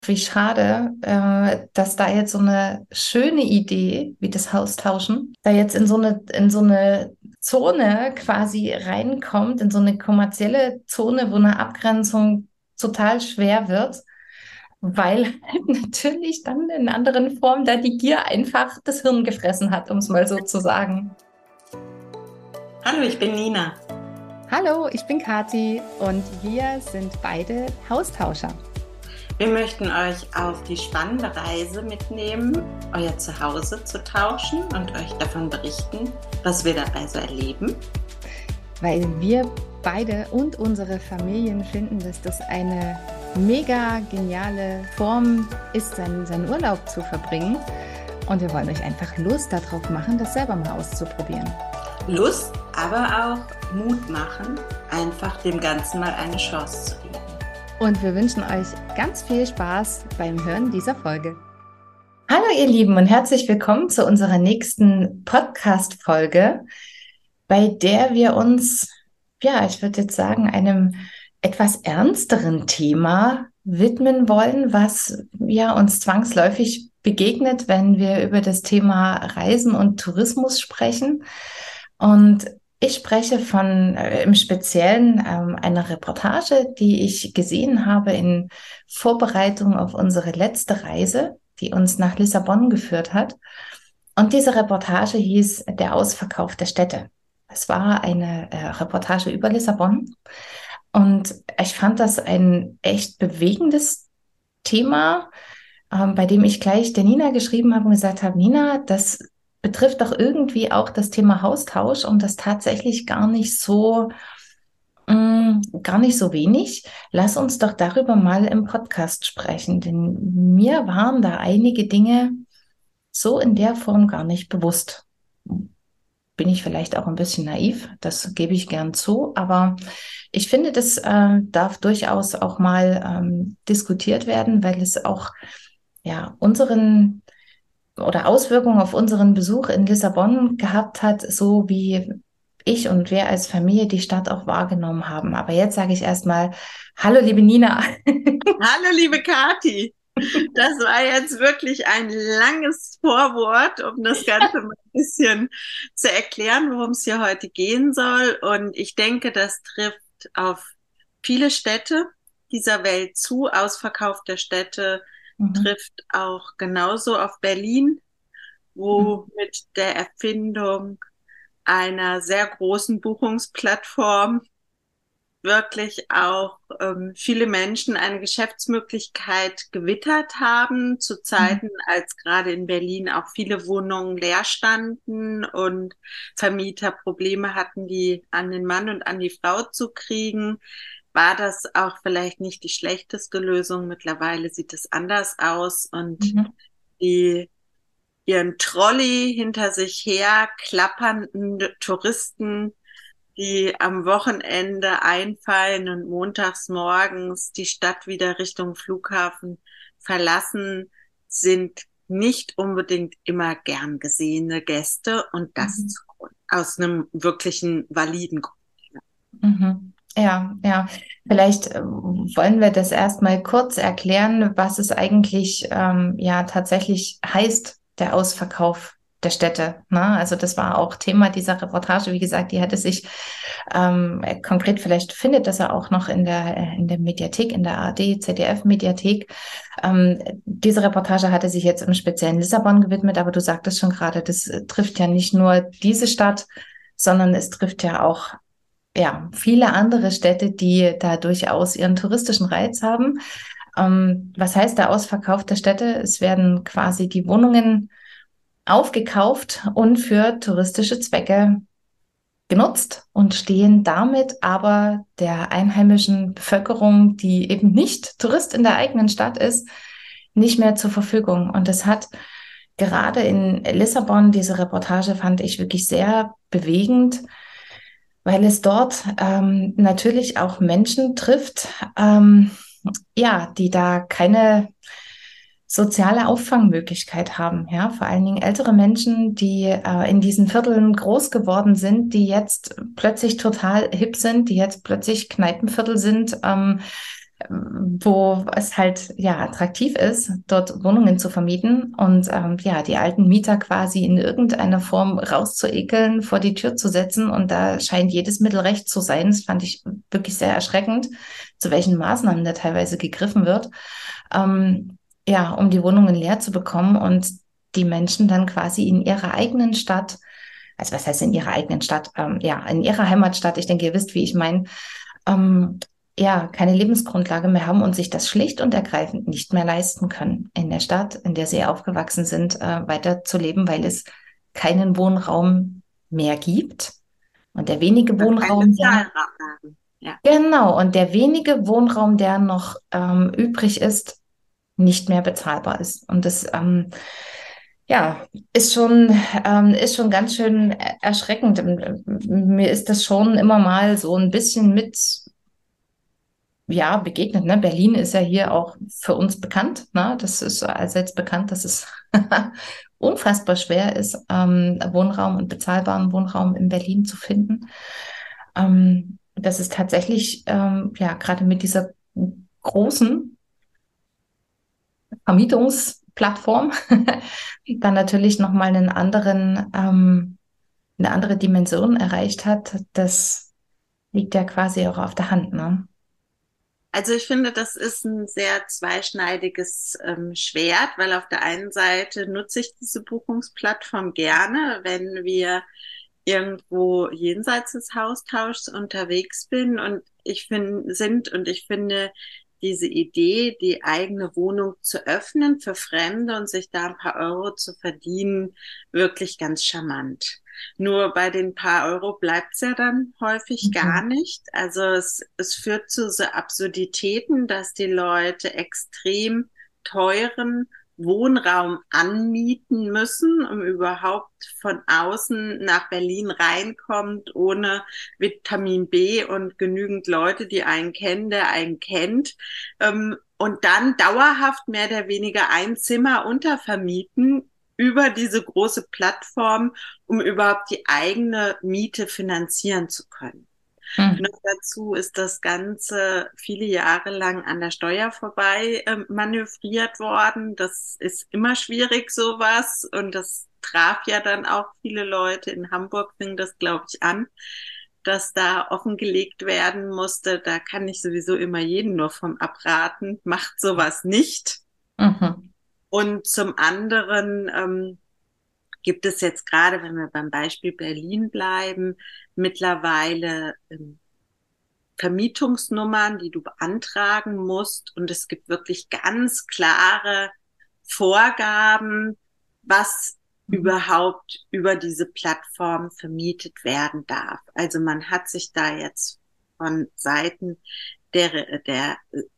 Wie schade, dass da jetzt so eine schöne Idee wie das Haustauschen da jetzt in so eine Zone quasi reinkommt, in so eine kommerzielle Zone, wo eine Abgrenzung total schwer wird, weil halt natürlich dann in anderen Formen da die Gier einfach das Hirn gefressen hat, um es mal so zu sagen. Hallo, ich bin Nina. Hallo, ich bin Kathi und wir sind beide Haustauscher. Wir möchten euch auf die spannende Reise mitnehmen, euer Zuhause zu tauschen und euch davon berichten, was wir dabei so erleben. Weil wir beide und unsere Familien finden, dass das eine mega geniale Form ist, seinen Urlaub zu verbringen. Und wir wollen euch einfach Lust darauf machen, das selber mal auszuprobieren. Lust, aber auch Mut machen, einfach dem Ganzen mal eine Chance zu geben. Und wir wünschen euch ganz viel Spaß beim Hören dieser Folge. Hallo ihr Lieben und herzlich willkommen zu unserer nächsten Podcast-Folge, bei der wir uns, ja, ich würde jetzt sagen, einem etwas ernsteren Thema widmen wollen, was ja uns zwangsläufig begegnet, wenn wir über das Thema Reisen und Tourismus sprechen. Und ich spreche von im Speziellen einer Reportage, die ich gesehen habe in Vorbereitung auf unsere letzte Reise, die uns nach Lissabon geführt hat. Und diese Reportage hieß Der Ausverkauf der Städte. Es war eine Reportage über Lissabon und ich fand das ein echt bewegendes Thema, bei dem ich gleich der Nina geschrieben habe und gesagt habe, Nina, das betrifft doch irgendwie auch das Thema Haustausch und das tatsächlich gar nicht so wenig. Lass uns doch darüber mal im Podcast sprechen, denn mir waren da einige Dinge so in der Form gar nicht bewusst. Bin ich vielleicht auch ein bisschen naiv, das gebe ich gern zu, aber ich finde, das darf durchaus auch mal diskutiert werden, weil es auch ja unseren oder Auswirkungen auf unseren Besuch in Lissabon gehabt hat, so wie ich und wir als Familie die Stadt auch wahrgenommen haben. Aber jetzt sage ich erstmal, hallo liebe Nina. Hallo, liebe Kathi. Das war jetzt wirklich ein langes Vorwort, um das Ganze mal ein bisschen zu erklären, worum es hier heute gehen soll. Und ich denke, das trifft auf viele Städte dieser Welt zu. Ausverkauf der Städte Mhm. trifft auch genauso auf Berlin, wo mit der Erfindung einer sehr großen Buchungsplattform wirklich auch viele Menschen eine Geschäftsmöglichkeit gewittert haben, zu Mhm. Zeiten, als gerade in Berlin auch viele Wohnungen leer standen und Vermieter Probleme hatten, die an den Mann und an die Frau zu kriegen, war das auch vielleicht nicht die schlechteste Lösung. Mittlerweile sieht es anders aus und Mhm. die ihren Trolley hinter sich her klappernden Touristen, die am Wochenende einfallen und montags morgens die Stadt wieder Richtung Flughafen verlassen, sind nicht unbedingt immer gern gesehene Gäste und das Mhm. aus einem wirklichen validen Grund. Mhm. Ja, ja. Vielleicht wollen wir das erstmal kurz erklären, was es eigentlich ja tatsächlich heißt, der Ausverkauf der Städte. Ne? Also das war auch Thema dieser Reportage. Wie gesagt, die hatte sich konkret, vielleicht findet das er auch noch in der Mediathek, in der ARD, ZDF-Mediathek. Diese Reportage hatte sich jetzt im speziellen Lissabon gewidmet, aber du sagtest schon gerade, das trifft ja nicht nur diese Stadt, sondern es trifft ja auch ja, viele andere Städte, die da durchaus ihren touristischen Reiz haben. Was heißt der Ausverkauf der Städte? Es werden quasi die Wohnungen aufgekauft und für touristische Zwecke genutzt und stehen damit aber der einheimischen Bevölkerung, die eben nicht Tourist in der eigenen Stadt ist, nicht mehr zur Verfügung. Und das hat gerade in Lissabon, diese Reportage fand ich wirklich sehr bewegend, weil es dort natürlich auch Menschen trifft, ja, die da keine soziale Auffangmöglichkeit haben. Ja, vor allen Dingen ältere Menschen, die in diesen Vierteln groß geworden sind, die jetzt plötzlich total hip sind, die jetzt plötzlich Kneipenviertel sind. wo es halt ja attraktiv ist, dort Wohnungen zu vermieten und ja, die alten Mieter quasi in irgendeiner Form rauszuekeln, vor die Tür zu setzen. Und da scheint jedes Mittel recht zu sein. Das fand ich wirklich sehr erschreckend, zu welchen Maßnahmen da teilweise gegriffen wird, ja, um die Wohnungen leer zu bekommen und die Menschen dann quasi in ihrer eigenen Stadt, also was heißt in ihrer eigenen Stadt, ja, in ihrer Heimatstadt, ich denke, ihr wisst, wie ich meine, ähm, ja, keine Lebensgrundlage mehr haben und sich das schlicht und ergreifend nicht mehr leisten können, in der Stadt, in der sie aufgewachsen sind, weiter zu leben, weil es keinen Wohnraum mehr gibt. Und der wenige Kein Wohnraum, der noch, Bezahlraum. Ja. genau, und der wenige Wohnraum, der noch übrig ist, nicht mehr bezahlbar ist. Und das, ja, ist schon ganz schön erschreckend. Mir ist das schon immer mal so ein bisschen mit ja, begegnet. Ne? Berlin ist ja hier auch für uns bekannt. Ne? Das ist allseits bekannt, dass es unfassbar schwer ist, Wohnraum und bezahlbaren Wohnraum in Berlin zu finden. Das ist tatsächlich, ja, gerade mit dieser großen Vermietungsplattform dann natürlich nochmal eine andere Dimension erreicht hat. Das liegt ja quasi auch auf der Hand, ne? Also ich finde, das ist ein sehr zweischneidiges Schwert, weil auf der einen Seite nutze ich diese Buchungsplattform gerne, wenn wir irgendwo jenseits des Austauschs unterwegs bin und ich finde diese Idee, die eigene Wohnung zu öffnen für Fremde und sich da ein paar Euro zu verdienen, wirklich ganz charmant. Nur bei den paar Euro bleibt's ja dann häufig gar Mhm. nicht. Also es führt zu so Absurditäten, dass die Leute extrem teuren Wohnraum anmieten müssen, um überhaupt von außen nach Berlin reinkommt, ohne Vitamin B und genügend Leute, die einen kennen, der einen kennt. Und dann dauerhaft mehr oder weniger ein Zimmer untervermieten über diese große Plattform, um überhaupt die eigene Miete finanzieren zu können. Mhm. Noch dazu ist das Ganze viele Jahre lang an der Steuer vorbei manövriert worden. Das ist immer schwierig, sowas. Und das traf ja dann auch viele Leute. In Hamburg fing das, glaube ich, an, dass da offengelegt werden musste. Da kann ich sowieso immer jeden nur vom abraten. Macht sowas nicht. Mhm. Und zum anderen gibt es jetzt gerade, wenn wir beim Beispiel Berlin bleiben, mittlerweile Vermietungsnummern, die du beantragen musst. Und es gibt wirklich ganz klare Vorgaben, was Mhm. überhaupt über diese Plattform vermietet werden darf. Also man hat sich da jetzt von Seiten der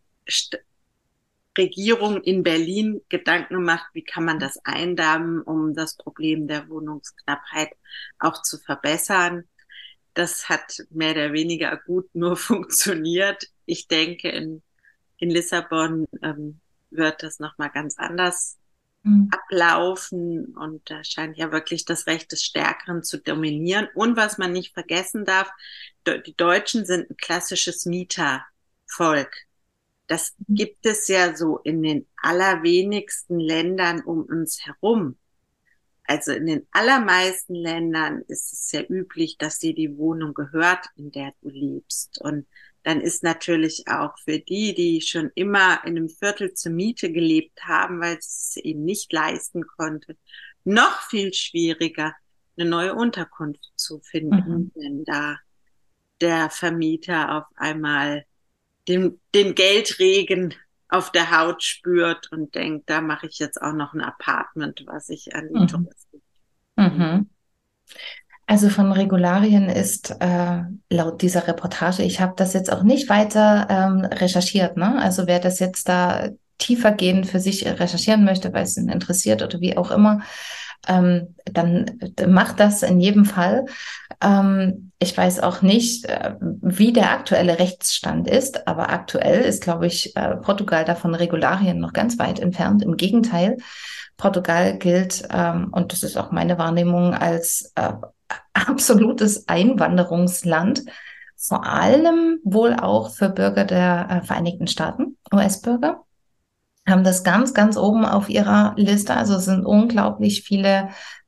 Regierung in Berlin Gedanken gemacht, wie kann man das eindämmen, um das Problem der Wohnungsknappheit auch zu verbessern. Das hat mehr oder weniger gut nur funktioniert. Ich denke, in Lissabon wird das nochmal ganz anders Mhm. ablaufen und da scheint ja wirklich das Recht des Stärkeren zu dominieren. Und was man nicht vergessen darf, die Deutschen sind ein klassisches Mietervolk. Das gibt es ja so in den allerwenigsten Ländern um uns herum. Also in den allermeisten Ländern ist es sehr üblich, dass dir die Wohnung gehört, in der du lebst. Und dann ist natürlich auch für die, die schon immer in einem Viertel zur Miete gelebt haben, weil sie es eben nicht leisten konnte, noch viel schwieriger, eine neue Unterkunft zu finden, Mhm. wenn da der Vermieter auf einmal den Geldregen auf der Haut spürt und denkt, da mache ich jetzt auch noch ein Apartment, was ich an die Mhm. Touristen. Mhm. Also von Regularien ist laut dieser Reportage, ich habe das jetzt auch nicht weiter recherchiert, ne? Also wer das jetzt da tiefergehend für sich recherchieren möchte, weil es ihn interessiert oder wie auch immer, dann macht das in jedem Fall. Ich weiß auch nicht, wie der aktuelle Rechtsstand ist, aber aktuell ist, glaube ich, Portugal davon Regularien noch ganz weit entfernt. Im Gegenteil, Portugal gilt, und das ist auch meine Wahrnehmung, als absolutes Einwanderungsland vor allem wohl auch für Bürger der Vereinigten Staaten, US-Bürger, haben das ganz, ganz oben auf ihrer Liste. Also es sind unglaublich viele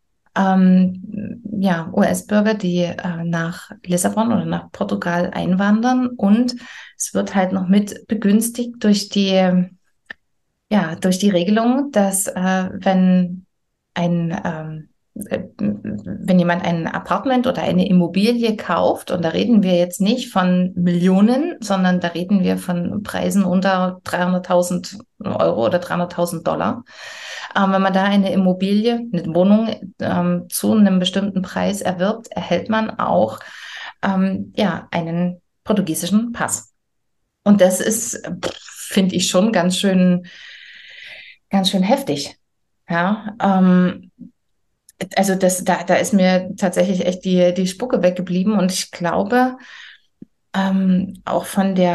ja, US-Bürger, die nach Lissabon oder nach Portugal einwandern. Und es wird halt noch mit begünstigt durch ja, durch die Regelung, dass wenn wenn jemand ein Apartment oder eine Immobilie kauft, und da reden wir jetzt nicht von Millionen, sondern da reden wir von Preisen unter 300.000 Euro oder 300.000 Dollar. Wenn man da eine Immobilie, eine Wohnung zu einem bestimmten Preis erwirbt, erhält man auch ja, einen portugiesischen Pass. Und das ist, finde ich, schon ganz schön heftig. Ja, also da ist mir tatsächlich echt die Spucke weggeblieben und ich glaube, auch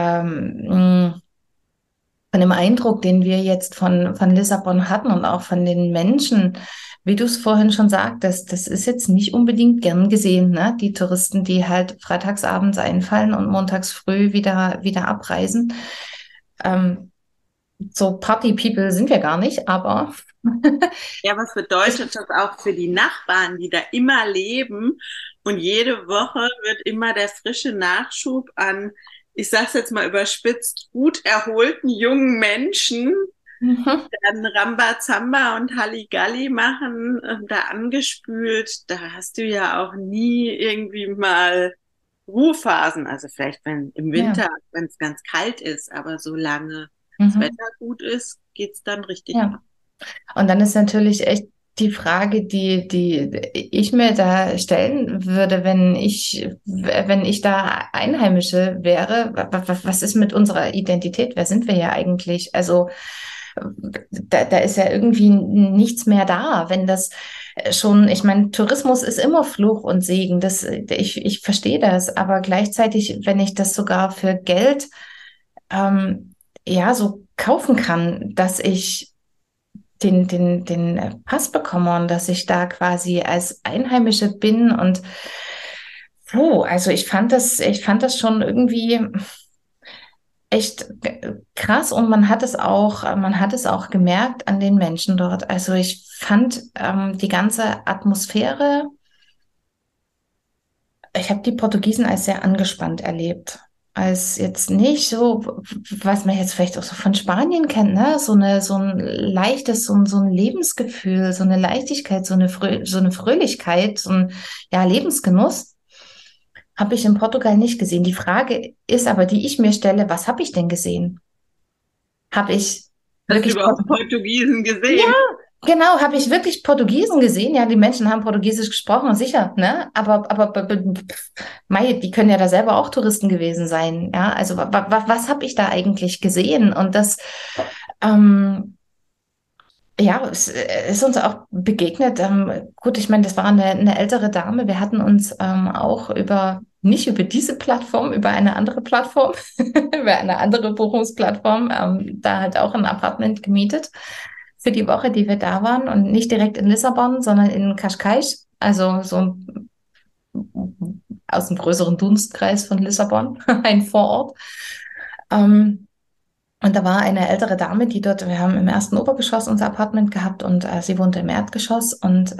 von dem Eindruck, den wir jetzt von Lissabon hatten und auch von den Menschen, wie du es vorhin schon sagtest, das ist jetzt nicht unbedingt gern gesehen, ne? Die Touristen, die halt freitagsabends einfallen und montags früh wieder abreisen. Ähm, so Party-People sind wir gar nicht, aber Ja, was bedeutet das auch für die Nachbarn, die da immer leben? Und jede Woche wird immer der frische Nachschub an, ich sag's jetzt mal überspitzt, gut erholten jungen Menschen, dann Rambazamba und Halligalli machen, da angespült. Da hast du ja auch nie irgendwie mal Ruhephasen. Also vielleicht wenn im ja, Winter, wenn es ganz kalt ist, aber solange das mhm, Wetter gut ist, geht's dann richtig ab. ja. Und dann ist natürlich echt die Frage, die ich mir da stellen würde, wenn ich da Einheimische wäre, was ist mit unserer Identität? Wer sind wir ja eigentlich? Also da ist ja irgendwie nichts mehr da, wenn das schon, ich meine, Tourismus ist immer Fluch und Segen, ich verstehe das, aber gleichzeitig, wenn ich das sogar für Geld ja so kaufen kann, dass ich den Pass bekomme und dass ich da quasi als Einheimische bin und also ich fand das schon irgendwie echt krass und man hat es auch gemerkt an den Menschen dort. Also ich fand die ganze Atmosphäre, ich habe die Portugiesen als sehr angespannt erlebt. Als jetzt nicht so, was man jetzt vielleicht auch so von Spanien kennt, ne? So ein leichtes, so ein Lebensgefühl, so eine Leichtigkeit, so eine Fröhlichkeit, so ein, ja, Lebensgenuss habe ich in Portugal nicht gesehen. Die Frage ist aber, die ich mir stelle, was habe ich denn gesehen? Habe ich Hast du wirklich überhaupt Portugiesen ja, gesehen? genau, habe ich wirklich Portugiesen gesehen? Ja, die Menschen haben Portugiesisch gesprochen, sicher, ne? Mei, die können ja da selber auch Touristen gewesen sein, ja? Also was habe ich da eigentlich gesehen? Und das, ähm, ja, es ist uns auch begegnet. Gut, ich meine, das war eine ältere Dame. Wir hatten uns auch nicht über diese Plattform, über eine andere Plattform, über eine andere Buchungsplattform, da halt auch ein Apartment gemietet für die Woche, die wir da waren. Und nicht direkt in Lissabon, sondern in Cascais, also so aus dem größeren Dunstkreis von Lissabon, ein Vorort. Ähm, und da war eine ältere Dame, wir haben im ersten Obergeschoss unser Apartment gehabt und sie wohnte im Erdgeschoss. Und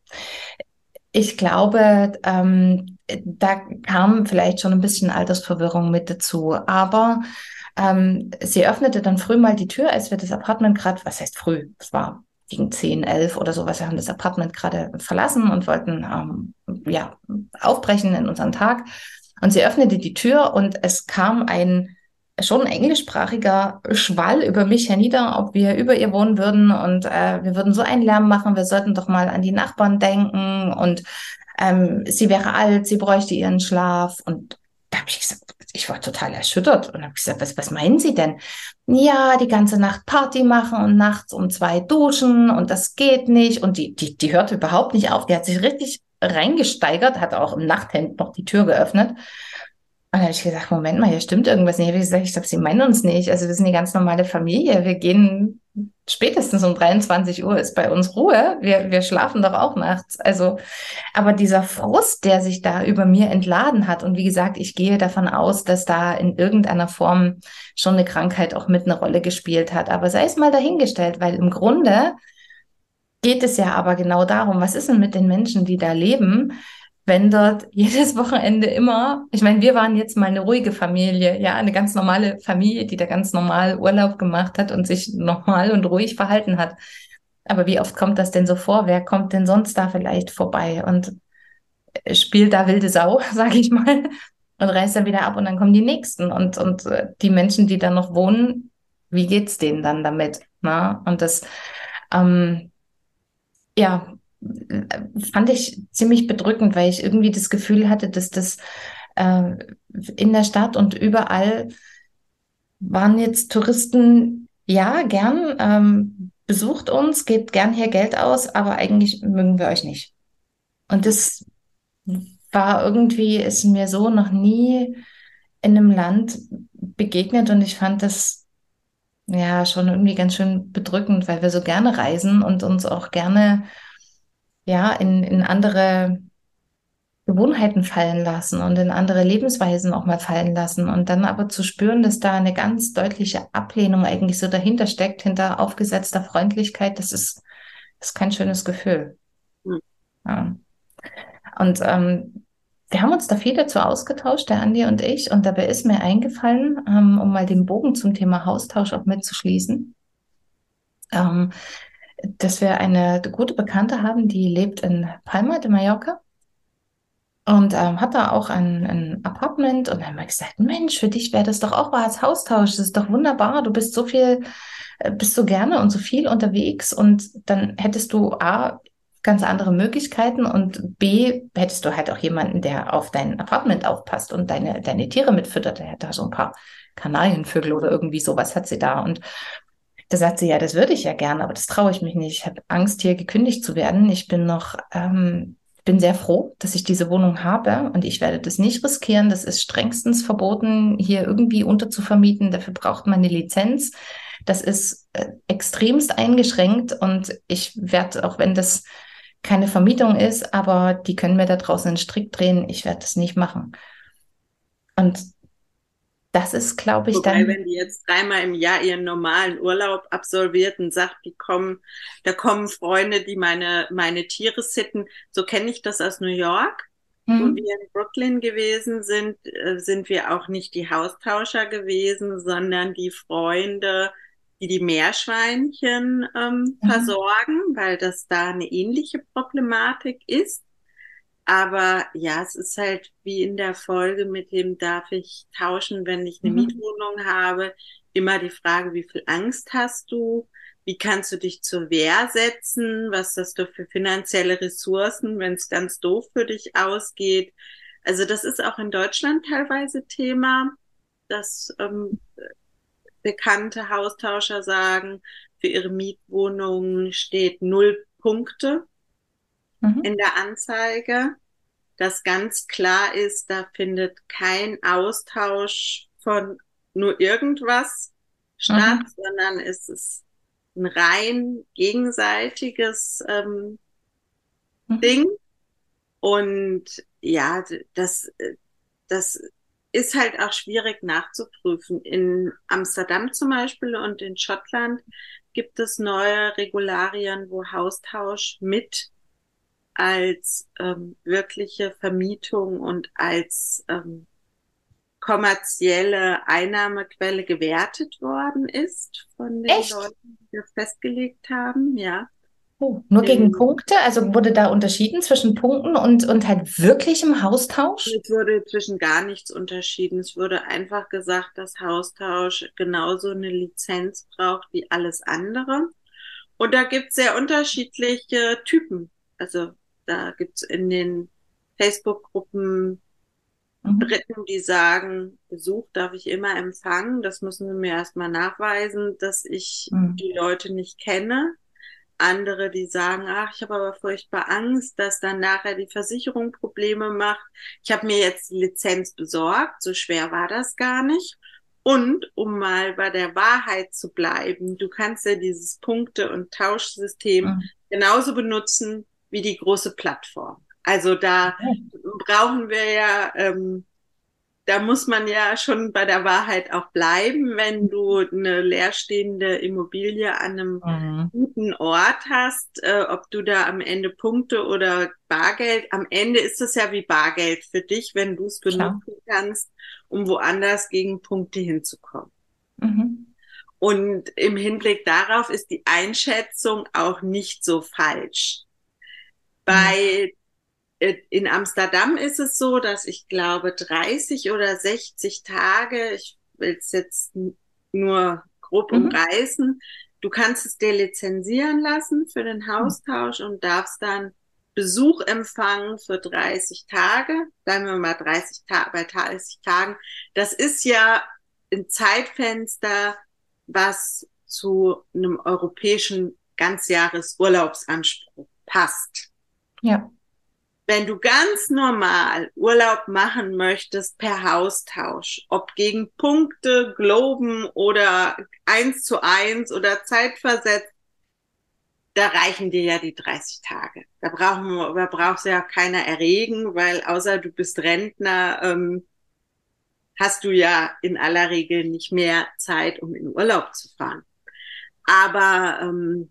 ich glaube, da kam vielleicht schon ein bisschen Altersverwirrung mit dazu. Aber sie öffnete dann früh mal die Tür, als wir das Apartment gerade, was heißt früh? Es war gegen 10, 11 oder sowas. Wir haben das Apartment gerade verlassen und wollten ja, aufbrechen in unseren Tag. Und sie öffnete die Tür und es kam ein schon englischsprachiger Schwall über mich hernieder, ob wir über ihr wohnen würden und wir würden so einen Lärm machen, wir sollten doch mal an die Nachbarn denken und sie wäre alt, sie bräuchte ihren Schlaf und da habe ich gesagt, ich war total erschüttert und habe gesagt, was meinen Sie denn? Ja, die ganze Nacht Party machen und nachts um 2 duschen und das geht nicht und die hörte überhaupt nicht auf, die hat sich richtig reingesteigert, hat auch im Nachthemd noch die Tür geöffnet. Und dann habe ich gesagt, Moment mal, hier stimmt irgendwas nicht. Habe ich gesagt, ich glaube, Sie meinen uns nicht. Also wir sind eine ganz normale Familie. Wir gehen spätestens um 23 Uhr ist bei uns Ruhe. Wir schlafen doch auch nachts. Also, aber dieser Frust, der sich da über mir entladen hat, und wie gesagt, ich gehe davon aus, dass da in irgendeiner Form schon eine Krankheit auch mit eine Rolle gespielt hat. Aber sei es mal dahingestellt, weil im Grunde geht es ja aber genau darum, was ist denn mit den Menschen, die da leben, wenn dort jedes Wochenende immer, ich meine, wir waren jetzt mal eine ruhige Familie, ja, eine ganz normale Familie, die da ganz normal Urlaub gemacht hat und sich normal und ruhig verhalten hat. Aber wie oft kommt das denn so vor? Wer kommt denn sonst da vielleicht vorbei und spielt da wilde Sau, sage ich mal, und reist dann wieder ab und dann kommen die Nächsten und die Menschen, die da noch wohnen, wie geht's denen dann damit? Na? Und das, ähm, ja, fand ich ziemlich bedrückend, weil ich irgendwie das Gefühl hatte, dass das äh, in der Stadt und überall waren jetzt Touristen, ja, gern, besucht uns, gebt gern hier Geld aus, aber eigentlich mögen wir euch nicht. Und das war irgendwie, ist mir so noch nie in einem Land begegnet und ich fand das ja schon irgendwie ganz schön bedrückend, weil wir so gerne reisen und uns auch gerne ja in andere Gewohnheiten fallen lassen und in andere Lebensweisen auch mal fallen lassen und dann aber zu spüren, dass da eine ganz deutliche Ablehnung eigentlich so dahinter steckt, hinter aufgesetzter Freundlichkeit, das ist kein schönes Gefühl. Hm. Ja. Und wir haben uns da viel dazu ausgetauscht, der Andi und ich, und dabei ist mir eingefallen, um mal den Bogen zum Thema Haustausch auch mitzuschließen, ähm, dass wir eine gute Bekannte haben, die lebt in Palma de Mallorca. Und hat da auch ein Apartment und dann haben wir gesagt, Mensch, für dich wäre das doch auch mal als Haustausch, das ist doch wunderbar, du bist so viel, bist so gerne und so viel unterwegs und dann hättest du A, ganz andere Möglichkeiten und B, hättest du halt auch jemanden, der auf dein Apartment aufpasst und deine Tiere mitfüttert, der hat da so ein paar Kanarienvögel oder irgendwie sowas hat sie da und da sagt sie, ja, das würde ich ja gerne, aber das traue ich mich nicht. Ich habe Angst, hier gekündigt zu werden. Ich bin noch, bin sehr froh, dass ich diese Wohnung habe und ich werde das nicht riskieren. Das ist strengstens verboten, hier irgendwie unterzuvermieten. Dafür braucht man eine Lizenz. Das ist extremst eingeschränkt und ich werde, auch wenn das keine Vermietung ist, aber die können mir da draußen einen Strick drehen. Ich werde das nicht machen. Und das ist, glaube ich, Wobei, dann. wenn die jetzt dreimal im Jahr ihren normalen Urlaub absolviert und sagt, da kommen Freunde, die meine Tiere sitten, so kenne ich das aus New York. Wo Hm, wir in Brooklyn gewesen sind, sind wir auch nicht die Haustauscher gewesen, sondern die Freunde, die die Meerschweinchen hm, versorgen, weil das da eine ähnliche Problematik ist. Aber ja, es ist halt wie in der Folge mit dem, darf ich tauschen, wenn ich eine hm, Mietwohnung habe, immer die Frage, wie viel Angst hast du? Wie kannst du dich zur Wehr setzen? Was hast du für finanzielle Ressourcen, wenn es ganz doof für dich ausgeht? Also das ist auch in Deutschland teilweise Thema, dass bekannte Haustauscher sagen, für ihre Mietwohnung steht 0 Punkte hm, in der Anzeige, dass ganz klar ist, da findet kein Austausch von nur irgendwas statt, hm, sondern es ist ein rein gegenseitiges hm. Ding. Und ja, das ist halt auch schwierig nachzuprüfen. In Amsterdam zum Beispiel und in Schottland gibt es neue Regularien, wo Haustausch mit als wirkliche Vermietung und als kommerzielle Einnahmequelle gewertet worden ist von den Echt? Leuten, die das festgelegt haben. Ja, Oh, nur gegen in, Punkte? Also wurde da unterschieden zwischen Punkten und halt wirklichem Haustausch? es wurde zwischen gar nichts unterschieden. Es wurde einfach gesagt, dass Haustausch genauso eine Lizenz braucht wie alles andere. Und da gibt es sehr unterschiedliche Typen. Also da gibt es in den Facebook-Gruppen Mhm. Dritten, die sagen, Besuch darf ich immer empfangen. Das müssen sie mir erstmal nachweisen, dass ich Mhm. die Leute nicht kenne. Andere, die sagen, ach, ich habe aber furchtbar Angst, dass dann nachher die Versicherung Probleme macht. Ich habe mir jetzt die Lizenz besorgt, so schwer war das gar nicht. Und um mal bei der Wahrheit zu bleiben, du kannst ja dieses Punkte- und Tauschsystem Mhm. genauso benutzen wie die große Plattform. Also da brauchen wir ja, da muss man ja schon bei der Wahrheit auch bleiben, wenn du eine leerstehende Immobilie an einem Mhm. guten Ort hast, ob du da am Ende Punkte oder Bargeld, am Ende ist es ja wie Bargeld für dich, wenn du es Klar. benutzen kannst, um woanders gegen Punkte hinzukommen. Mhm. Und im Hinblick darauf ist die Einschätzung auch nicht so falsch. Mhm. Bei In Amsterdam ist es so, dass ich glaube 30 oder 60 Tage, ich will es jetzt nur grob Mhm. umreißen, du kannst es dir lizenzieren lassen für den Haustausch und darfst dann Besuch empfangen für 30 Tage, sagen wir mal 30 Tage bei 30 Tagen. Das ist ja ein Zeitfenster, was zu einem europäischen Ganzjahresurlaubsanspruch passt. Ja. Wenn du ganz normal Urlaub machen möchtest per Haustausch, ob gegen Punkte, Globen oder 1:1 oder zeitversetzt, da reichen dir ja die 30 Tage. Da brauchst du ja keiner erregen, weil außer du bist Rentner, hast du ja in aller Regel nicht mehr Zeit, um in Urlaub zu fahren. Aber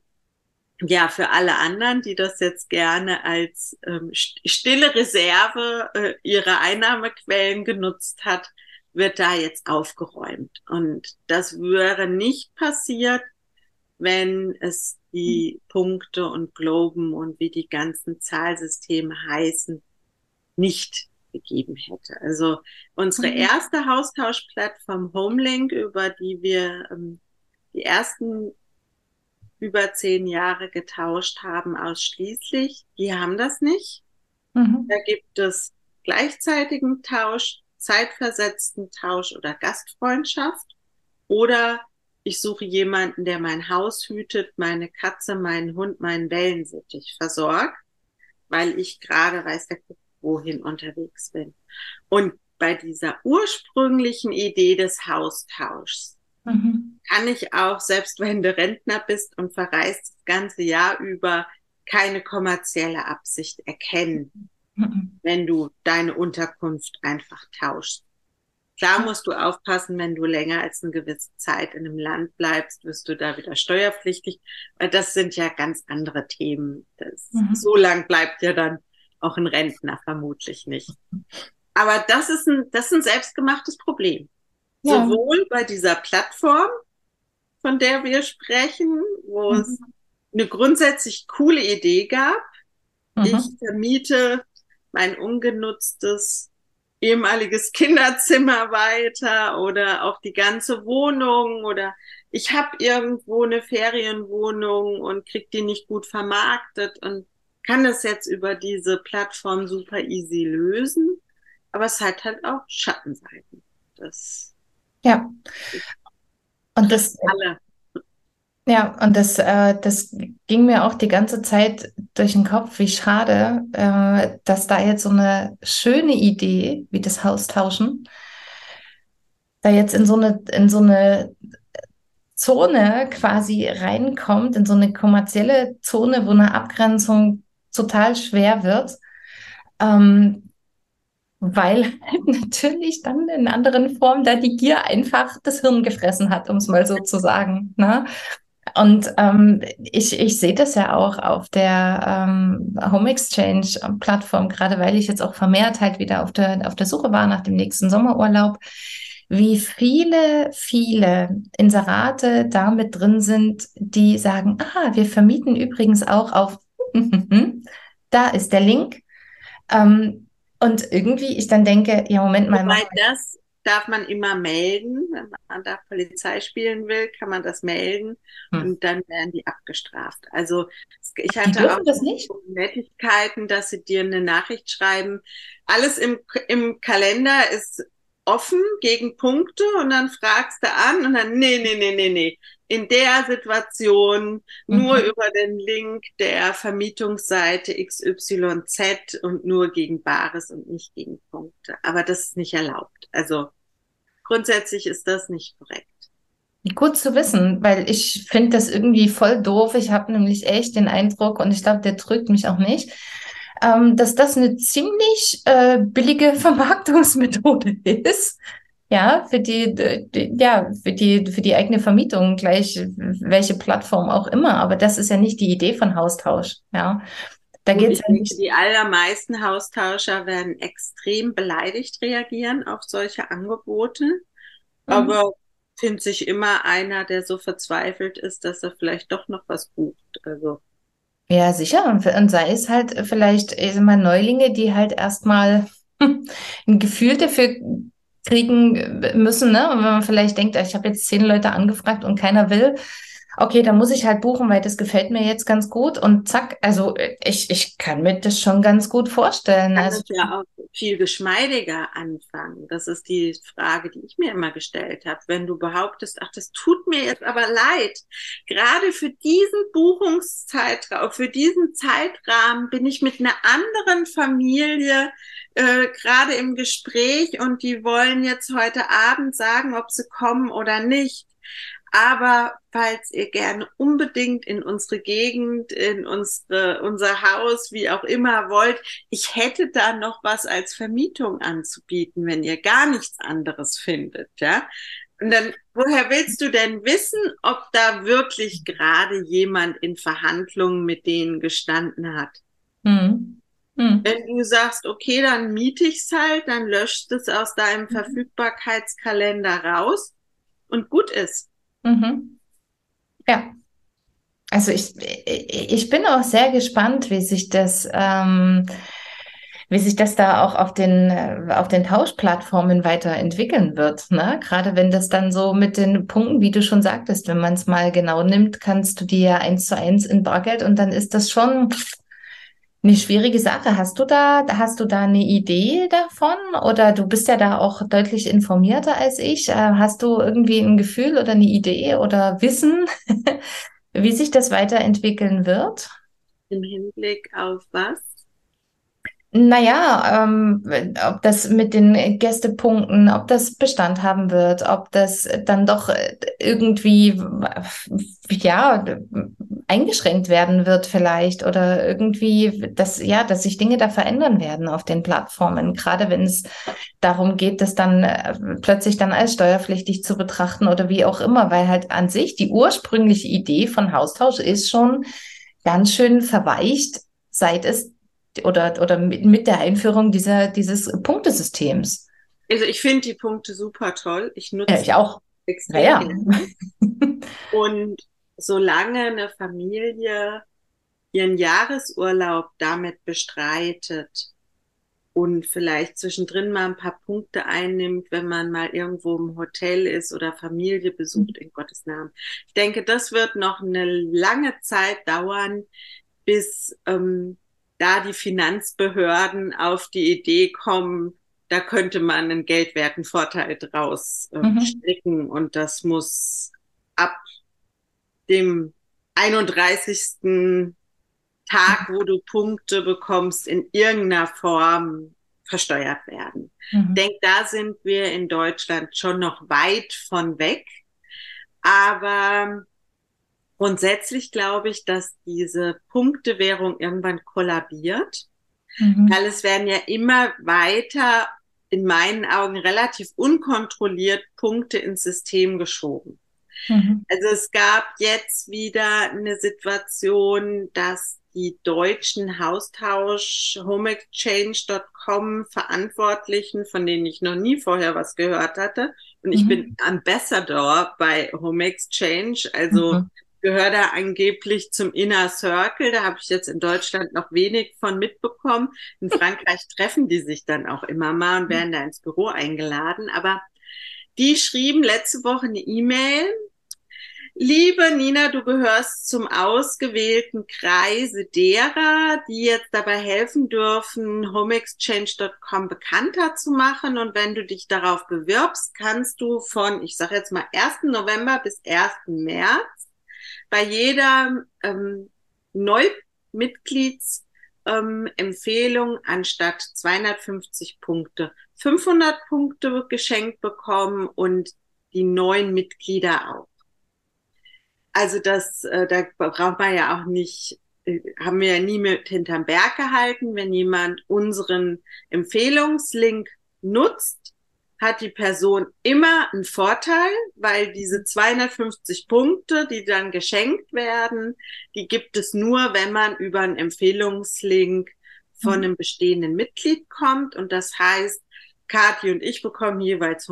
ja, für alle anderen, die das jetzt gerne als stille Reserve ihrer Einnahmequellen genutzt hat, wird da jetzt aufgeräumt. Und das wäre nicht passiert, wenn es die Punkte und Globen und wie die ganzen Zahlsysteme heißen, nicht gegeben hätte. Also unsere Mhm. erste Haustauschplattform Homelink, über die wir die ersten über 10 Jahre getauscht haben, ausschließlich. Die haben das nicht. Da Mhm. gibt es gleichzeitigen Tausch, zeitversetzten Tausch oder Gastfreundschaft. Oder ich suche jemanden, der mein Haus hütet, meine Katze, meinen Hund, meinen Wellensittich versorgt, weil ich gerade weiß der Kuckuck wohin unterwegs bin. Und bei dieser ursprünglichen Idee des Haustauschs Mhm. kann ich auch, selbst wenn du Rentner bist und verreist das ganze Jahr über, keine kommerzielle Absicht erkennen, Mhm. wenn du deine Unterkunft einfach tauschst. Klar Ja. musst du aufpassen, wenn du länger als eine gewisse Zeit in einem Land bleibst, wirst du da wieder steuerpflichtig, weil das sind ja ganz andere Themen. Mhm. So lang bleibt ja dann auch ein Rentner vermutlich nicht. Aber das ist ein selbstgemachtes Problem. Ja. Sowohl bei dieser Plattform, von der wir sprechen, wo es Mhm. eine grundsätzlich coole Idee gab. Ich Mhm. vermiete mein ungenutztes ehemaliges Kinderzimmer weiter oder auch die ganze Wohnung oder ich habe irgendwo eine Ferienwohnung und krieg die nicht gut vermarktet und kann das jetzt über diese Plattform super easy lösen. Aber es hat halt auch Schattenseiten. Das Ja. Und trifft das, alle. ja, und das ging mir auch die ganze Zeit durch den Kopf, wie schade, dass da jetzt so eine schöne Idee wie das Haustauschen da jetzt in so eine Zone quasi reinkommt, in so eine kommerzielle Zone, wo eine Abgrenzung total schwer wird, ähm, weil halt natürlich dann in anderen Formen da die Gier einfach das Hirn gefressen hat, um es mal so zu sagen. Ne? Und ich sehe das ja auch auf der Home Exchange Plattform, gerade weil ich jetzt auch vermehrt halt wieder auf der Suche war nach dem nächsten Sommerurlaub, wie viele Inserate da mit drin sind, die sagen, ah, wir vermieten übrigens auch auf, da ist der Link. Und irgendwie ich dann denke, ja, Moment mal, Wobei das darf man immer melden. Wenn man da Polizei spielen will, kann man das melden hm, und dann werden die abgestraft. Also ich die hatte auch dürfen das nicht? Nettigkeiten, dass sie dir eine Nachricht schreiben. Alles im Kalender ist offen gegen Punkte und dann fragst du an und dann, nee. In der Situation nur Mhm. über den Link der Vermietungsseite XYZ und nur gegen Bares und nicht gegen Punkte. Aber das ist nicht erlaubt. Also grundsätzlich ist das nicht korrekt. Gut zu wissen, weil ich finde das irgendwie voll doof. Ich habe nämlich echt den Eindruck, und ich glaube, der trügt mich auch nicht, dass das eine ziemlich billige Vermarktungsmethode ist. Ja, für die eigene Vermietung, gleich welche Plattform auch immer. Aber das ist ja nicht die Idee von Haustausch. Ja, da Gut, geht es ich ja denke, nicht. die allermeisten Haustauscher werden extrem beleidigt reagieren auf solche Angebote. Mhm. Aber findet sich immer einer, der so verzweifelt ist, dass er vielleicht doch noch was bucht. Also, Ja, sicher. Und sei es halt vielleicht, ich sag mal, Neulinge, die halt erstmal ein Gefühl dafür kriegen müssen, ne? Und wenn man vielleicht denkt, ich habe jetzt 10 Leute angefragt und keiner will, okay, dann muss ich halt buchen, weil das gefällt mir jetzt ganz gut. Und zack, also ich kann mir das schon ganz gut vorstellen. kann Also, das ja auch viel geschmeidiger anfangen. Das ist die Frage, die ich mir immer gestellt habe. Wenn du behauptest, ach, das tut mir jetzt aber leid, gerade für diesen Buchungszeitraum, für diesen Zeitrahmen bin ich mit einer anderen Familie gerade im Gespräch und die wollen jetzt heute Abend sagen, ob sie kommen oder nicht. Aber falls ihr gerne unbedingt in unsere Gegend, in unser Haus, wie auch immer wollt, ich hätte da noch was als Vermietung anzubieten, wenn ihr gar nichts anderes findet, ja. Und dann, woher willst du denn wissen, ob da wirklich gerade jemand in Verhandlungen mit denen gestanden hat? hm, hm, Wenn du sagst, okay, dann miete ich's halt, dann löscht es aus deinem Verfügbarkeitskalender raus und gut ist. mhm. Ja. Also ich bin auch sehr gespannt, wie sich das da auch auf den Tauschplattformen weiterentwickeln wird, ne? Gerade wenn das dann so mit den Punkten, wie du schon sagtest, wenn man es mal genau nimmt, kannst du die ja 1:1 in Bargeld, und dann ist das schon eine schwierige Sache. Hast du da eine Idee davon? Oder du bist ja da auch deutlich informierter als ich. Hast du irgendwie ein Gefühl oder eine Idee oder Wissen, wie sich das weiterentwickeln wird? Im Hinblick auf was? Naja, ob das mit den Gästepunkten, ob das Bestand haben wird, ob das dann doch irgendwie, ja, eingeschränkt werden wird vielleicht, oder irgendwie, dass sich Dinge da verändern werden auf den Plattformen, gerade wenn es darum geht, das dann plötzlich dann als steuerpflichtig zu betrachten oder wie auch immer, weil halt an sich die ursprüngliche Idee von Haustausch ist schon ganz schön verweicht, seit es oder mit der Einführung dieses Punktesystems. Also ich finde die Punkte super toll. Ich Ja, nutze ich auch. extrem Naja. gerne. Und solange eine Familie ihren Jahresurlaub damit bestreitet und vielleicht zwischendrin mal ein paar Punkte einnimmt, wenn man mal irgendwo im Hotel ist oder Familie besucht, in Gottes Namen. Ich denke, das wird noch eine lange Zeit dauern, bis da die Finanzbehörden auf die Idee kommen, da könnte man einen geldwerten Vorteil draus Mhm. stricken und das muss ab dem 31. Tag, wo du Punkte bekommst, in irgendeiner Form versteuert werden. Ich Mhm. denke, da sind wir in Deutschland schon noch weit von weg. Aber grundsätzlich glaube ich, dass diese Punktewährung irgendwann kollabiert, Mhm. weil es werden ja immer weiter, in meinen Augen relativ unkontrolliert, Punkte ins System geschoben. Mhm. Also es gab jetzt wieder eine Situation, dass die deutschen Haustausch HomeExchange.com Verantwortlichen, von denen ich noch nie vorher was gehört hatte, und ich bin Mhm. Ambassador bei HomeExchange, also Mhm. gehöre da angeblich zum Inner Circle. Da habe ich jetzt in Deutschland noch wenig von mitbekommen. In Frankreich treffen die sich dann auch immer mal und werden da ins Büro eingeladen. Aber die schrieben letzte Woche eine E-Mail: Liebe Nina, du gehörst zum ausgewählten Kreise derer, die jetzt dabei helfen dürfen, HomeExchange.com bekannter zu machen. Und wenn du dich darauf bewirbst, kannst du von, ich sage jetzt mal, 1. November bis 1. März bei jeder Neumitgliedsempfehlung anstatt 250 Punkte 500 Punkte geschenkt bekommen und die neuen Mitglieder auch. Also da braucht man ja auch nicht, haben wir ja nie mit hinterm Berg gehalten. Wenn jemand unseren Empfehlungslink nutzt, hat die Person immer einen Vorteil, weil diese 250 Punkte, die dann geschenkt werden, die gibt es nur, wenn man über einen Empfehlungslink von einem bestehenden Mitglied kommt. Und das heißt, Kathi und ich bekommen jeweils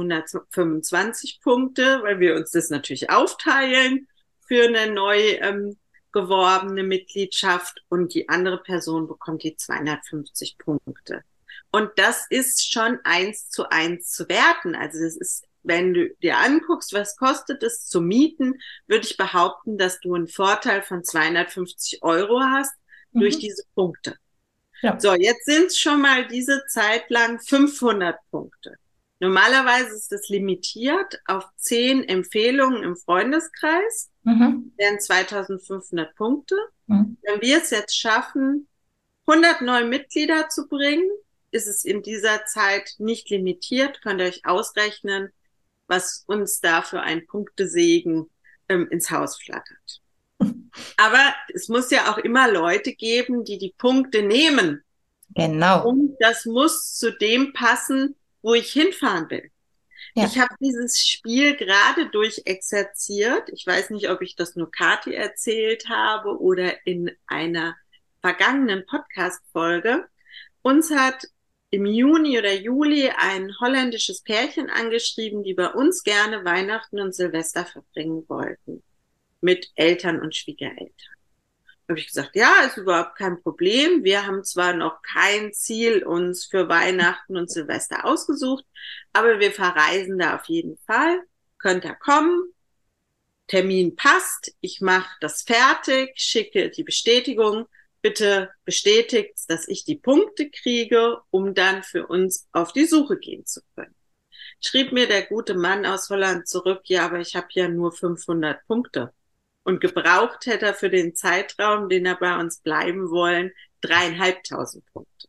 125 Punkte, weil wir uns das natürlich aufteilen für eine neu geworbene Mitgliedschaft, und die andere Person bekommt die 250 Punkte. Und das ist schon 1:1 zu werten. Also das ist, wenn du dir anguckst, was kostet es zu mieten, würde ich behaupten, dass du einen Vorteil von 250 € hast durch diese Punkte. Ja. So, jetzt sind es schon mal diese Zeit lang 500 Punkte. Normalerweise ist es limitiert auf 10 Empfehlungen im Freundeskreis, wären 2500 Punkte. Wenn wir es jetzt schaffen, 100 neue Mitglieder zu bringen, ist es in dieser Zeit nicht limitiert. Könnt ihr euch ausrechnen, was uns da für ein Punktesegen ins Haus flattert. Aber es muss ja auch immer Leute geben, die die Punkte nehmen. Genau. Und das muss zu dem passen, wo ich hinfahren will. Ja. Ich habe dieses Spiel gerade durchexerziert. Ich weiß nicht, ob ich das nur Kathi erzählt habe oder in einer vergangenen Podcast-Folge. Uns hat im Juni oder Juli ein holländisches Pärchen angeschrieben, die bei uns gerne Weihnachten und Silvester verbringen wollten. Mit Eltern und Schwiegereltern. Da habe ich gesagt, ja, ist überhaupt kein Problem. Wir haben zwar noch kein Ziel uns für Weihnachten und Silvester ausgesucht, aber wir verreisen da auf jeden Fall. Könnt ihr kommen? Termin passt. Ich mache das fertig, schicke die Bestätigung. Bitte bestätigt, dass ich die Punkte kriege, um dann für uns auf die Suche gehen zu können. Schrieb mir der gute Mann aus Holland zurück, ja, aber ich habe ja nur 500 Punkte. Und gebraucht hätte er für den Zeitraum, den er bei uns bleiben wollen, 3.500 Punkte.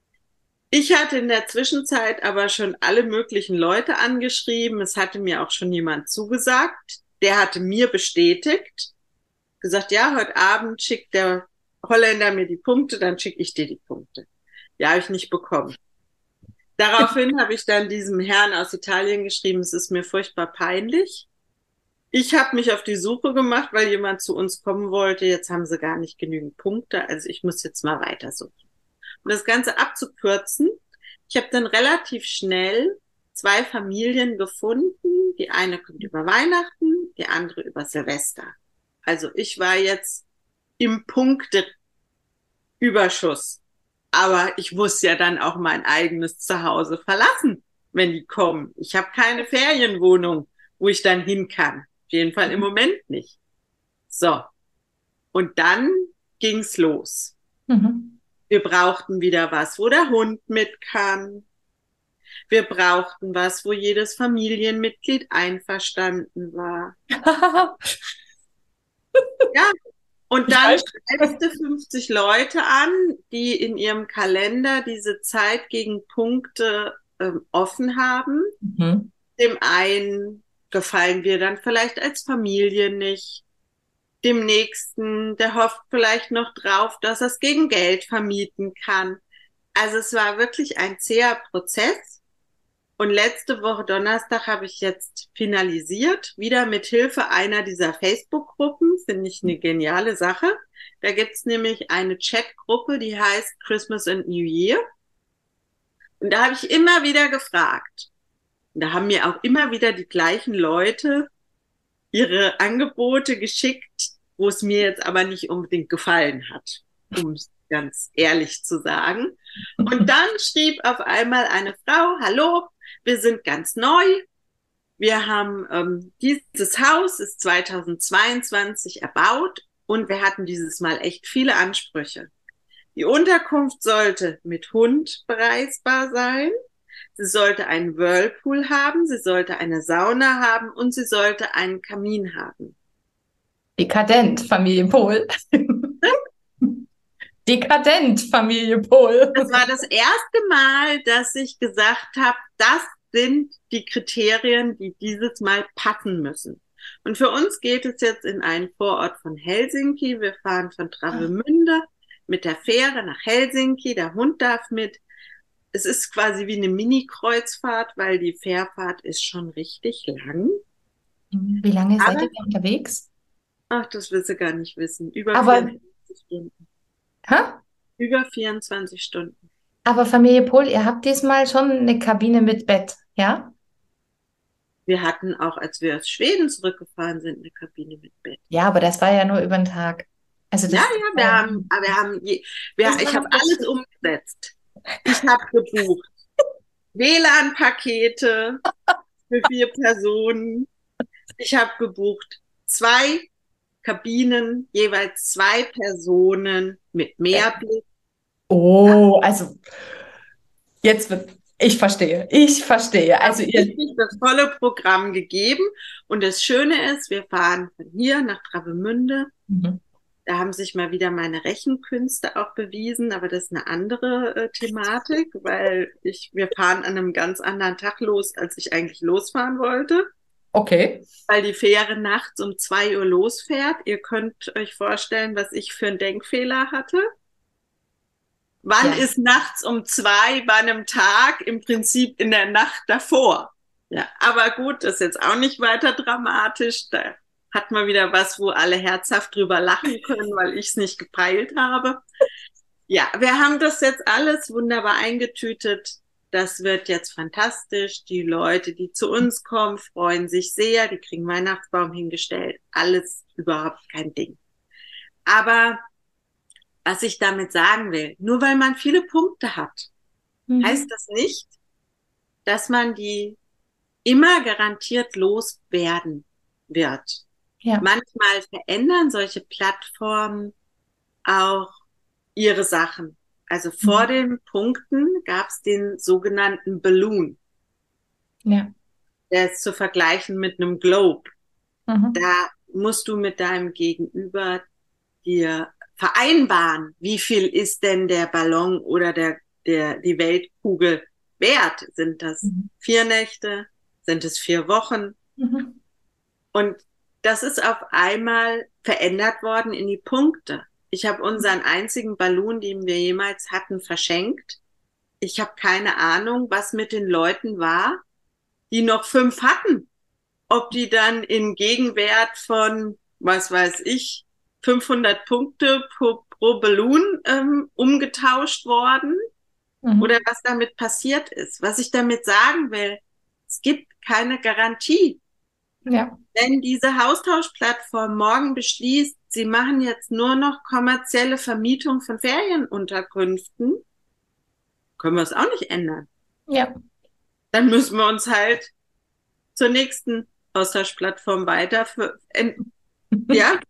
Ich hatte in der Zwischenzeit aber schon alle möglichen Leute angeschrieben. Es hatte mir auch schon jemand zugesagt. Der hatte mir bestätigt, gesagt, ja, heute Abend schickt der Holländer mir die Punkte, dann schicke ich dir die Punkte. Ja, habe ich nicht bekommen. Daraufhin habe ich dann diesem Herrn aus Italien geschrieben, es ist mir furchtbar peinlich. Ich habe mich auf die Suche gemacht, weil jemand zu uns kommen wollte. Jetzt haben sie gar nicht genügend Punkte. Also ich muss jetzt mal weitersuchen. Um das Ganze abzukürzen, ich habe dann relativ schnell 2 Familien gefunden. Die eine kommt über Weihnachten, die andere über Silvester. Also ich war jetzt im Punkteüberschuss. Aber ich muss ja dann auch mein eigenes Zuhause verlassen, wenn die kommen. Ich habe keine Ferienwohnung, wo ich dann hin kann. Auf jeden Fall im Moment nicht. So. Und dann ging's los. Wir brauchten wieder was, wo der Hund mit kann. Wir brauchten was, wo jedes Familienmitglied einverstanden war. Ja. Und dann schreibst du 50 Leute an, die in ihrem Kalender diese Zeit gegen Punkte offen haben. Dem einen gefallen wir dann vielleicht als Familie nicht. Dem nächsten, der hofft vielleicht noch drauf, dass er es gegen Geld vermieten kann. Also es war wirklich ein zäher Prozess. Und letzte Woche Donnerstag habe ich jetzt finalisiert, wieder mit Hilfe einer dieser Facebook-Gruppen, finde ich eine geniale Sache. Da gibt's nämlich eine Chat-Gruppe, die heißt Christmas and New Year. Und da habe ich immer wieder gefragt. Und da haben mir auch immer wieder die gleichen Leute ihre Angebote geschickt, wo es mir jetzt aber nicht unbedingt gefallen hat, um es ganz ehrlich zu sagen. Und dann schrieb auf einmal eine Frau, hallo, wir sind ganz neu. Wir haben dieses Haus ist 2022 erbaut und wir hatten dieses Mal echt viele Ansprüche. Die Unterkunft sollte mit Hund bereisbar sein. Sie sollte einen Whirlpool haben, sie sollte eine Sauna haben und sie sollte einen Kamin haben. Dekadent, Familie Pohl. Dekadent, Familie Pohl. Das war das erste Mal, dass ich gesagt habe, das sind die Kriterien, die dieses Mal passen müssen. Und für uns geht es jetzt in einen Vorort von Helsinki. Wir fahren von Travemünde mit der Fähre nach Helsinki. Der Hund darf mit. Es ist quasi wie eine Mini-Kreuzfahrt, weil die Fährfahrt ist schon richtig lang. Wie lange seid Aber, ihr da unterwegs? ach, das willst du gar nicht wissen. Über Aber, 24 Stunden. hä? Über 24 Stunden. Aber Familie Pohl, ihr habt diesmal schon eine Kabine mit Bett, ja? Wir hatten auch, als wir aus Schweden zurückgefahren sind, eine Kabine mit Bett. Ja, aber das war ja nur über den Tag. Also Ja, das, ja, ich war habe alles umgesetzt. Ich habe gebucht WLAN-Pakete für 4 Personen. Ich habe gebucht 2 Kabinen, jeweils 2 Personen mit Mehrblick. oh, also jetzt wird, ich verstehe, ich verstehe. Also Habe ihr, richtig das volle Programm gegeben. Und das Schöne ist, wir fahren von hier nach Travemünde. mhm. Da haben sich mal wieder meine Rechenkünste auch bewiesen, aber das ist eine andere Thematik, weil wir fahren an einem ganz anderen Tag los, als ich eigentlich losfahren wollte, Okay. weil die Fähre nachts um 2 Uhr losfährt. Ihr könnt euch vorstellen, was ich für einen Denkfehler hatte. Wann Ja. ist nachts um 2 bei einem Tag? Im Prinzip in der Nacht davor. Ja, aber gut, das ist jetzt auch nicht weiter dramatisch. Da hat man wieder was, wo alle herzhaft drüber lachen können, weil ich es nicht gepeilt habe. Ja, wir haben das jetzt alles wunderbar eingetütet. Das wird jetzt fantastisch. Die Leute, die zu uns kommen, freuen sich sehr. Die kriegen Weihnachtsbaum hingestellt. Alles überhaupt kein Ding. Aber was ich damit sagen will, nur weil man viele Punkte hat, heißt das nicht, dass man die immer garantiert loswerden wird. Ja. Manchmal verändern solche Plattformen auch ihre Sachen. Also vor den Punkten gab es den sogenannten Balloon. Ja. Der ist zu vergleichen mit einem Globe. Mhm. Da musst du mit deinem Gegenüber dir vereinbaren, wie viel ist denn der Ballon oder die Weltkugel wert? Sind das 4 Nächte? Sind es 4 Wochen? Mhm. Und das ist auf einmal verändert worden in die Punkte. Ich habe unseren einzigen Ballon, den wir jemals hatten, verschenkt. Ich habe keine Ahnung, was mit den Leuten war, die noch 5 hatten. Ob die dann in Gegenwert von, was weiß ich, 500 Punkte pro Ballon umgetauscht worden oder was damit passiert ist. Was ich damit sagen will, es gibt keine Garantie. Ja. Wenn diese Haustauschplattform morgen beschließt, sie machen jetzt nur noch kommerzielle Vermietung von Ferienunterkünften, können wir es auch nicht ändern. Ja. Dann müssen wir uns halt zur nächsten Austauschplattform ja.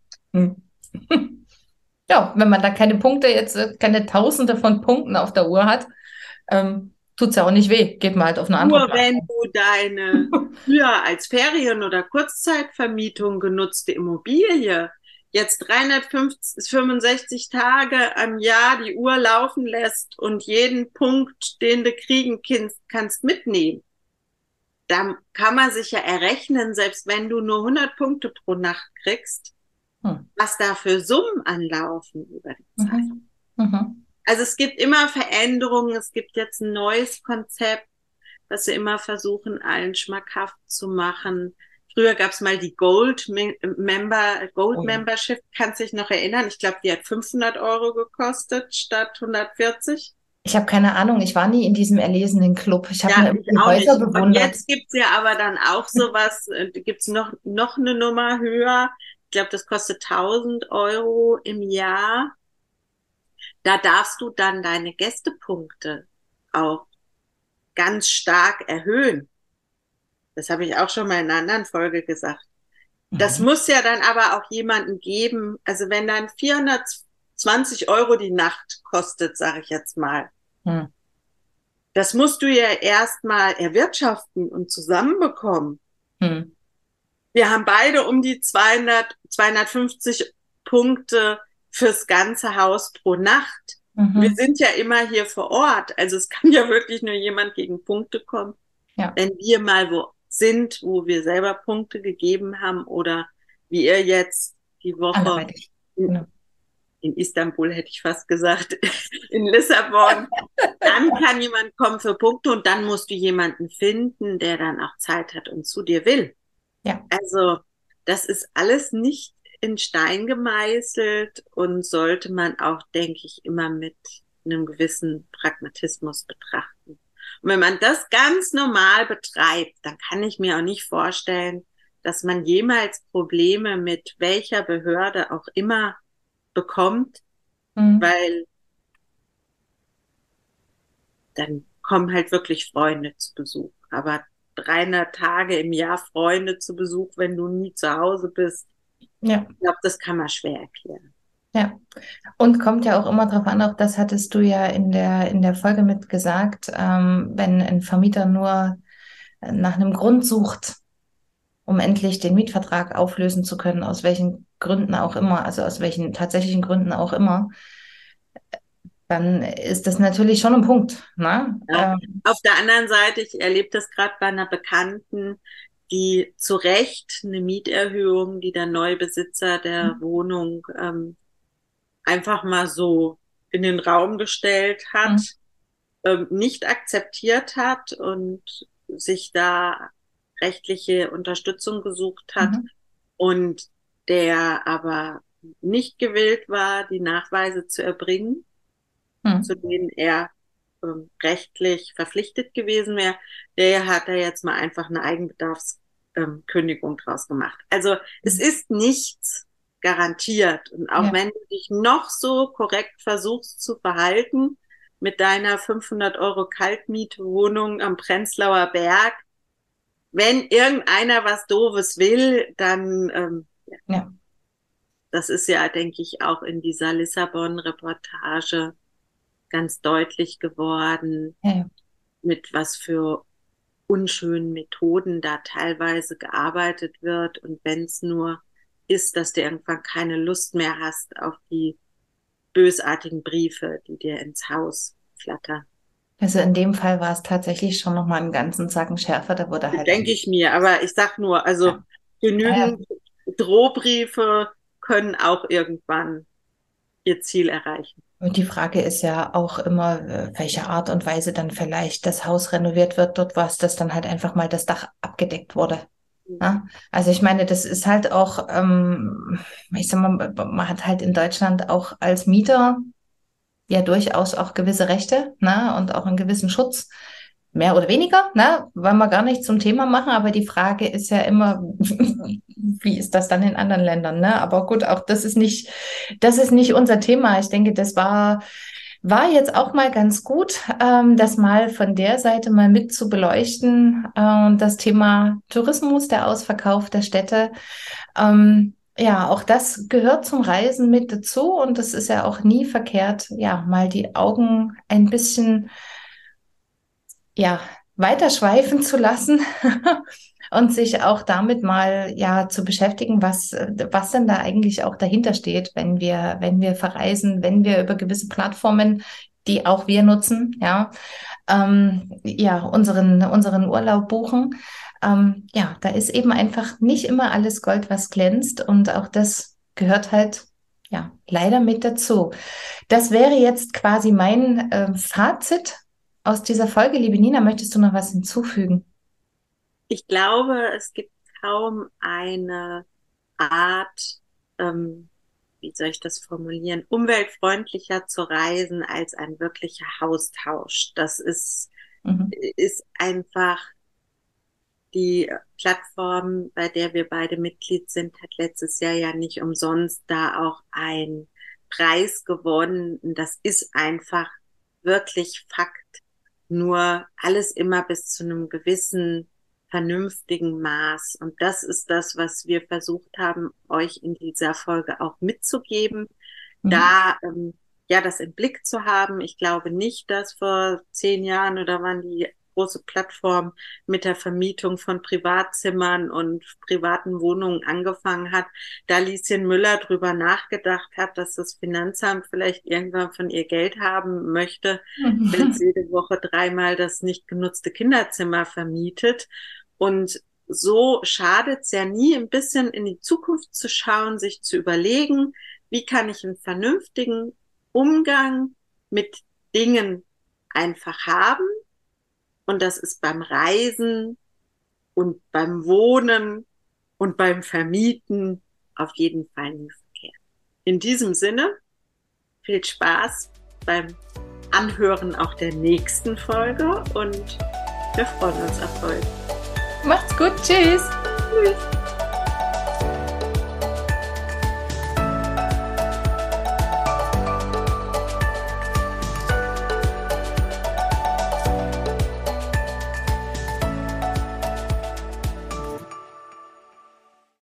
Ja, wenn man da keine Punkte jetzt, keine Tausende von Punkten auf der Uhr hat, tut es ja auch nicht weh. Geht mal halt auf eine andere Nur wenn Plattform. du deine früher als Ferien- oder Kurzzeitvermietung genutzte Immobilie jetzt 365 Tage im Jahr die Uhr laufen lässt und jeden Punkt, den du kriegen kannst mitnehmen, dann kann man sich ja errechnen, selbst wenn du nur 100 Punkte pro Nacht kriegst, was da für Summen anlaufen über die Zeit. Also es gibt immer Veränderungen, es gibt jetzt ein neues Konzept, was wir immer versuchen, allen schmackhaft zu machen. Früher gab es mal die Gold Membership, kannst dich noch erinnern? Ich glaube, die hat 500 € gekostet statt 140. Ich habe keine Ahnung, ich war nie in diesem erlesenen Club. Ich habe nur die Häuser bewundert. Und jetzt gibt's ja aber dann auch sowas, gibt's noch eine Nummer höher. Ich glaube, das kostet 1.000 € im Jahr. Da darfst du dann deine Gästepunkte auch ganz stark erhöhen. Das habe ich auch schon mal in einer anderen Folge gesagt. Das muss ja dann aber auch jemanden geben, also wenn dann 420 € die Nacht kostet, sage ich jetzt mal, das musst du ja erstmal erwirtschaften und zusammenbekommen. Wir haben beide um die 250 Punkte fürs ganze Haus pro Nacht. Wir Mhm. sind ja immer hier vor Ort. Also es kann ja wirklich nur jemand gegen Punkte kommen. Ja, Wenn wir mal wo sind, wo wir selber Punkte gegeben haben oder wie ihr jetzt die Woche anderweitig. in, Genau. in Istanbul, hätte ich fast gesagt, in Lissabon, dann kann jemand kommen für Punkte und dann musst du jemanden finden, der dann auch Zeit hat und zu dir will. Ja. Also das ist alles nicht in Stein gemeißelt und sollte man auch, denke ich, immer mit einem gewissen Pragmatismus betrachten. Und wenn man das ganz normal betreibt, dann kann ich mir auch nicht vorstellen, dass man jemals Probleme mit welcher Behörde auch immer bekommt, Mhm. weil dann kommen halt wirklich Freunde zu Besuch. Aber 300 Tage im Jahr Freunde zu Besuch, wenn du nie zu Hause bist, Ja. ich glaube, das kann man schwer erklären. Ja. Und kommt ja auch immer darauf an, auch das hattest du ja in der Folge mit gesagt, wenn ein Vermieter nur nach einem Grund sucht, um endlich den Mietvertrag auflösen zu können, aus welchen Gründen auch immer, also aus welchen tatsächlichen Gründen auch immer, dann ist das natürlich schon ein Punkt, ne? Ja. Auf der anderen Seite, ich erlebe das gerade bei einer Bekannten, die zu Recht eine Mieterhöhung, die der Neubesitzer der Wohnung einfach mal so in den Raum gestellt Mhm. hat, nicht akzeptiert hat und sich da rechtliche Unterstützung gesucht hat Mhm. und der aber nicht gewillt war, die Nachweise zu erbringen, zu Mhm. denen er rechtlich verpflichtet gewesen wäre, der hat da jetzt mal einfach eine Eigenbedarfskündigung draus gemacht. Also es ist nichts garantiert. Und auch Ja. wenn du dich noch so korrekt versuchst zu verhalten mit deiner 500 € Kaltmietwohnung am Prenzlauer Berg, wenn irgendeiner was Doofes will, dann, Ja. das ist ja, denke ich, auch in dieser Lissabon-Reportage ganz deutlich geworden, Ja. Ja. mit was für unschönen Methoden da teilweise gearbeitet wird. Und wenn es nur ist, dass du irgendwann keine Lust mehr hast auf die bösartigen Briefe, die dir ins Haus flattern. Also in dem Fall war es tatsächlich schon noch mal einen ganzen Zacken schärfer, da wurde halt Denke ich mir. Aber ich sag nur, also ja. Ja. genügend Drohbriefe können auch irgendwann ihr Ziel erreichen. Und die Frage ist ja auch immer, welche Art und Weise dann vielleicht das Haus renoviert wird, dort was, dass dann halt einfach mal das Dach abgedeckt wurde. Ja? Also ich meine, das ist halt auch, ich sag mal, man hat halt in Deutschland auch als Mieter ja durchaus auch gewisse Rechte, ne? Und auch einen gewissen Schutz, mehr oder weniger, ne? Wollen wir gar nicht zum Thema machen, aber die Frage ist ja immer, wie ist das dann in anderen Ländern, ne? Aber gut, auch das ist nicht unser Thema. Ich denke, war jetzt auch mal ganz gut, das mal von der Seite mal mit zu beleuchten, und das Thema Tourismus, der Ausverkauf der Städte. Ja, auch das gehört zum Reisen mit dazu und es ist ja auch nie verkehrt, ja, mal die Augen ein bisschen, ja, weiterschweifen zu lassen und sich auch damit mal, ja, zu beschäftigen, was denn da eigentlich auch dahinter steht, wenn wir verreisen, wenn wir über gewisse Plattformen, die auch wir nutzen, ja, ja, unseren Urlaub buchen. Ja, da ist eben einfach nicht immer alles Gold, was glänzt. Und auch das gehört halt, ja, leider mit dazu. Das wäre jetzt quasi mein Fazit aus dieser Folge. Liebe Nina, möchtest du noch was hinzufügen? Ich glaube, es gibt kaum eine Art, ähm, wie soll ich das formulieren, umweltfreundlicher zu reisen als ein wirklicher Haustausch. Mhm. Ist einfach die Plattform, bei der wir beide Mitglied sind, hat letztes Jahr ja nicht umsonst da auch einen Preis gewonnen. Das ist einfach wirklich Fakt. Nur alles immer bis zu einem gewissen vernünftigen Maß. Und das ist das, was wir versucht haben, euch in dieser Folge auch mitzugeben, Mhm. da ja das im Blick zu haben. Ich glaube nicht, dass vor 10 Jahren oder wann die große Plattform mit der Vermietung von Privatzimmern und privaten Wohnungen angefangen hat, da Lieschen Müller drüber nachgedacht hat, dass das Finanzamt vielleicht irgendwann von ihr Geld haben möchte, wenn sie jede Woche 3-mal das nicht genutzte Kinderzimmer vermietet. Und so schadet es ja nie, ein bisschen in die Zukunft zu schauen, sich zu überlegen, wie kann ich einen vernünftigen Umgang mit Dingen einfach haben. Und das ist beim Reisen und beim Wohnen und beim Vermieten auf jeden Fall nie verkehrt. In diesem Sinne, viel Spaß beim Anhören auch der nächsten Folge und wir freuen uns auf heute. Macht's gut, tschüss. Tschüss.